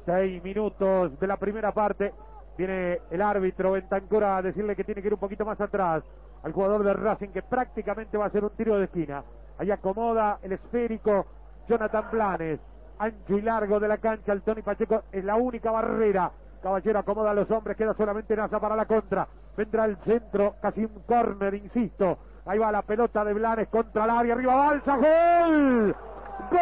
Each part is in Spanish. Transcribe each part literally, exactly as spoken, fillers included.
Seis minutos de la primera parte. Viene el árbitro Bentancura a decirle que tiene que ir un poquito más atrás al jugador de Racing, que prácticamente va a hacer un tiro de esquina. Ahí acomoda el esférico Jonathan Blanes, ancho y largo de la cancha. El Tony Pacheco es la única barrera. Caballero acomoda a los hombres, queda solamente Nasa para la contra. Vendrá el centro, casi un córner, insisto. Ahí va la pelota de Blanes contra el área, arriba Balsa, ¡gol! ¡Gol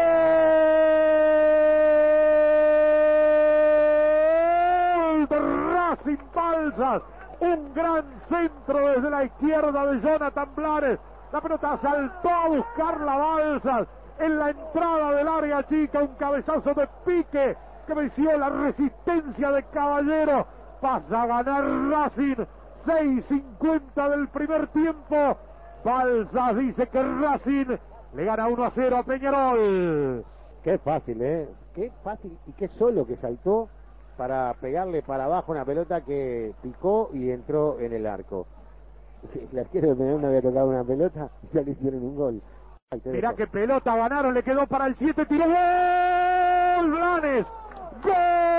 de Racing Balsas! Un gran centro desde la izquierda de Jonathan Blanes. La pelota saltó a buscarla Balsas en la entrada del área chica. Un cabezazo de pique que venció la resistencia de Caballero. Pasa a ganar Racing. seis cincuenta del primer tiempo. Balsas dice que Racing le gana uno a cero a Peñarol. Qué fácil, ¿eh? Qué fácil y qué solo que saltó para pegarle para abajo una pelota que picó y entró en el arco. El arquero de Peñarol no había tocado una pelota y ya le hicieron un gol. Mirá qué pelota ganaron, le quedó para el siete, tiró gol, Blanes, gol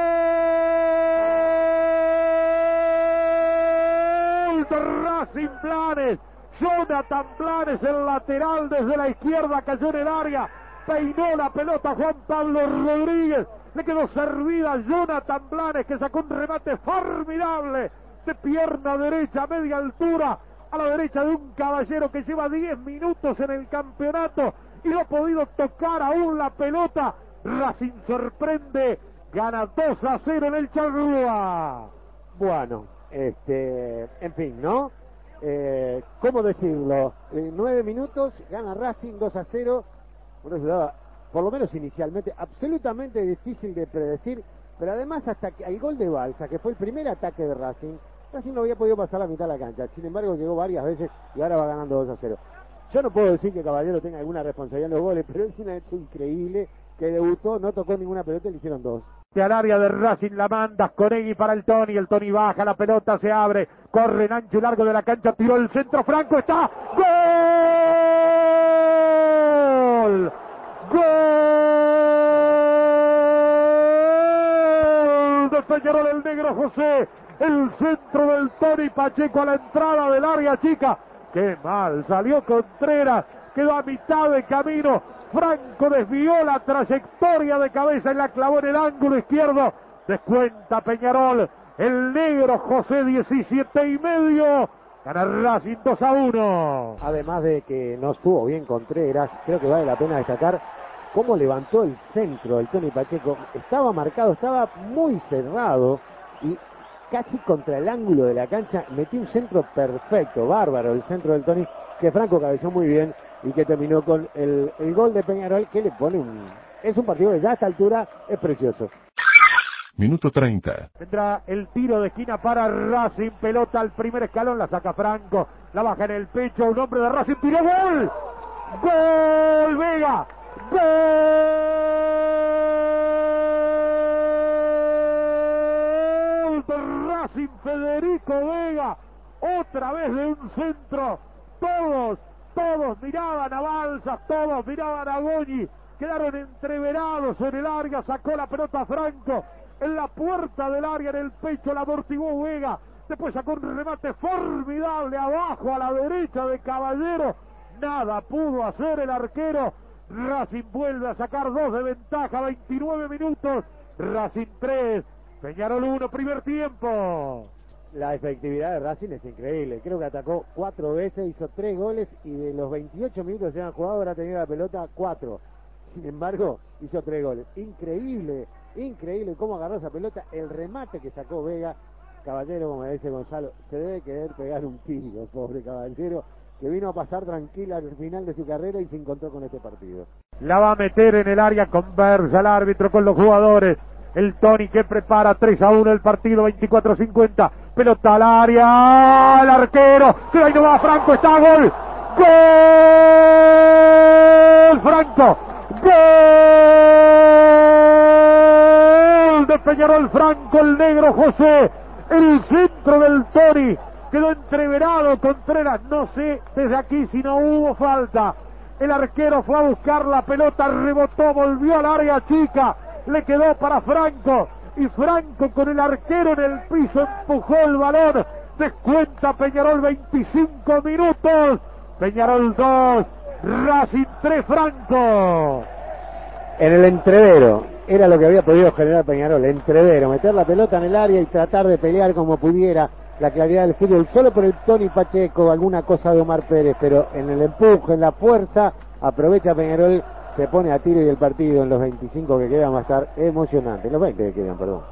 de Racing Blanes, Jonathan Blanes, el lateral desde la izquierda, cayó en el área, peinó la pelota Juan Pablo Rodríguez, le quedó servida Jonathan Blanes, que sacó un remate formidable de pierna derecha a media altura, a la derecha de un Caballero que lleva diez minutos en el campeonato y no ha podido tocar aún la pelota. Racing sorprende, gana dos a cero en el Charrúa. Bueno, este, en fin, ¿no? Eh, ¿Cómo decirlo? Eh, nueve minutos, gana Racing dos a cero, un resultado, por lo menos inicialmente, absolutamente difícil de predecir, pero además hasta que el gol de Balsa, que fue el primer ataque de Racing, Racing no había podido pasar la mitad de la cancha, sin embargo llegó varias veces y ahora va ganando dos a cero. Yo no puedo decir que Caballero tenga alguna responsabilidad en los goles, pero es un hecho increíble que debutó, no tocó ninguna pelota y le hicieron dos. Al área de Racing la manda Sconegui para el Tony, el Tony baja, la pelota se abre, corre en ancho y largo de la cancha, tiró el centro, Franco está, ¡gol! ¡Gol de Peñarol, el negro José! El centro del Tony Pacheco a la entrada del área chica. ¡Qué mal! Salió Contreras, quedó a mitad de camino. Franco desvió la trayectoria de cabeza y la clavó en el ángulo izquierdo. Descuenta Peñarol. El negro José, diecisiete y medio. Gana Racing dos a uno. Además de que no estuvo bien Contreras, creo que vale la pena destacar cómo levantó el centro el Tony Pacheco. Estaba marcado, estaba muy cerrado y casi contra el ángulo de la cancha, metió un centro perfecto, bárbaro el centro del Tony, que Franco cabezó muy bien y que terminó con el, el gol de Peñarol, que le pone un... es un partido que ya a esta altura es precioso. Minuto treinta. Tendrá el tiro de esquina para Racing, pelota al primer escalón, la saca Franco, la baja en el pecho, un hombre de Racing, tiró gol, gol Vega, gol de Racing, Federico Vega, otra vez de un centro, todos, todos miraban a Balsas, todos miraban a Goñi, quedaron entreverados en el área, sacó la pelota Franco, en la puerta del área, en el pecho, la amortiguó Vega, después sacó un remate formidable abajo a la derecha de Caballero, nada pudo hacer el arquero. Racing vuelve a sacar dos de ventaja, veintinueve minutos, Racing tres, Peñarol uno, primer tiempo. La efectividad de Racing es increíble, creo que atacó cuatro veces, hizo tres goles y de los veintiocho minutos que han jugado habrá tenido la pelota cuatro. Sin embargo, hizo tres goles. Increíble, increíble cómo agarró esa pelota, el remate que sacó Vega. Caballero, como dice Gonzalo, se debe querer pegar un tiro, pobre Caballero, que vino a pasar tranquila al final de su carrera y se encontró con este partido. La va a meter en el área, conversa el árbitro con los jugadores. El Tony que prepara tres a uno el partido, veinticuatro cincuenta. Pelota al área, el arquero, que ahí no va Franco, está gol. ¡Gol! Franco, gol de Peñarol, Franco, el negro José. El centro del Tony quedó entreverado, Contreras, no sé desde aquí si no hubo falta. El arquero fue a buscar la pelota, rebotó, volvió al área chica, le quedó para Franco, y Franco con el arquero en el piso empujó el balón. Descuenta Peñarol veinticinco minutos. Peñarol dos, Racing tres, Franco. En el entrevero, era lo que había podido generar Peñarol, entrevero, meter la pelota en el área y tratar de pelear como pudiera, la claridad del fútbol, solo por el Tony Pacheco, alguna cosa de Omar Pérez, pero en el empuje, en la fuerza, aprovecha Peñarol, se pone a tiro y el partido en los veinticinco que quedan va a estar emocionante, los veinte que quedan, perdón.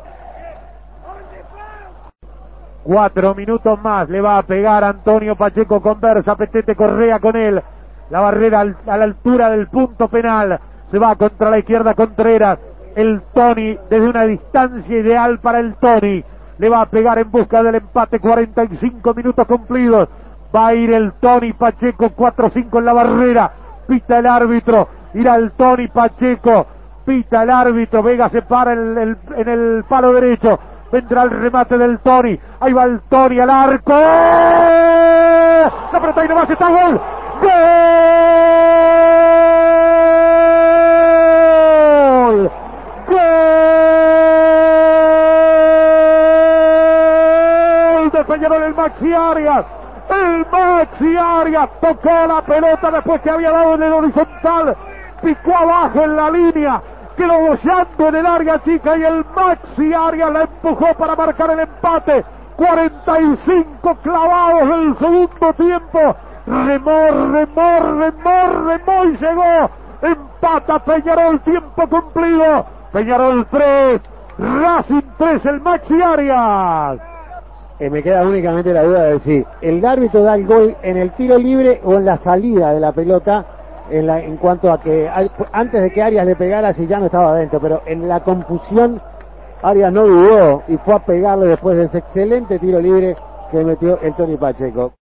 Cuatro minutos más, le va a pegar Antonio Pacheco, conversa Petete Correa con él, la barrera al, a la altura del punto penal, se va contra la izquierda Contreras, el Tony desde una distancia ideal para el Tony, le va a pegar en busca del empate, cuarenta y cinco minutos cumplidos, va a ir el Tony Pacheco, cuatro cinco en la barrera, pita el árbitro, irá el Tony Pacheco, pita el árbitro, Vega se para en el, en el palo derecho, vendrá el remate del Tony, ahí va el Tony al arco, la pelota ahí nomás está, gol, gol, gol de Peñarol, el Maxi Arias, el Maxi Arias tocó la pelota después que había dado en el horizontal, picó abajo en la línea, quedó boceando en el área chica y el Maxi Arias la empujó para marcar el empate. cuarenta y cinco clavados del segundo tiempo. Remó, remó, remó, remó y llegó. Empata Peñarol, tiempo cumplido. Peñarol tres, Racing tres, el Maxi Arias. Eh, me queda únicamente la duda de si el árbitro da el gol en el tiro libre o en la salida de la pelota. En, la, en cuanto a que antes de que Arias le pegara, si ya no estaba adentro, pero en la confusión Arias no dudó y fue a pegarle después de ese excelente tiro libre que metió el Tony Pacheco.